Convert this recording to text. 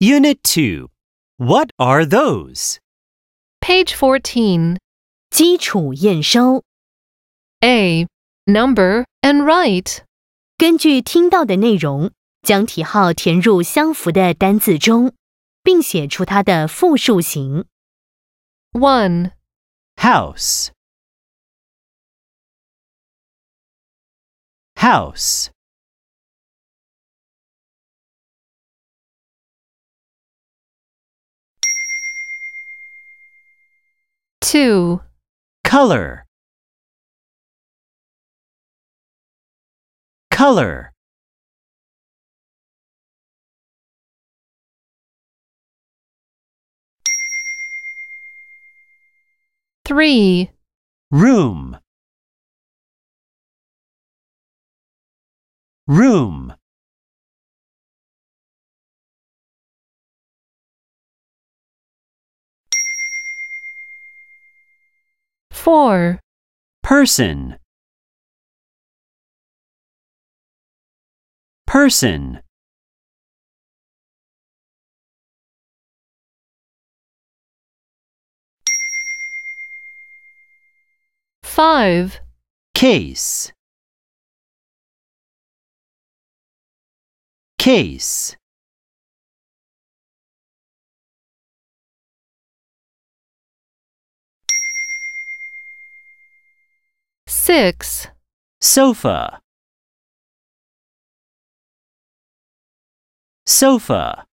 Unit 2. What are those? Page 14. 基础验收， A. Number and write. 根据听到的内容，将题号填入相符的单字中，并写出它的复数形。 1. House. House. Two. Color. Color. Three. Room. Room. Four. Person. Person. Five. Case. Case. Six. Sofa. Sofa.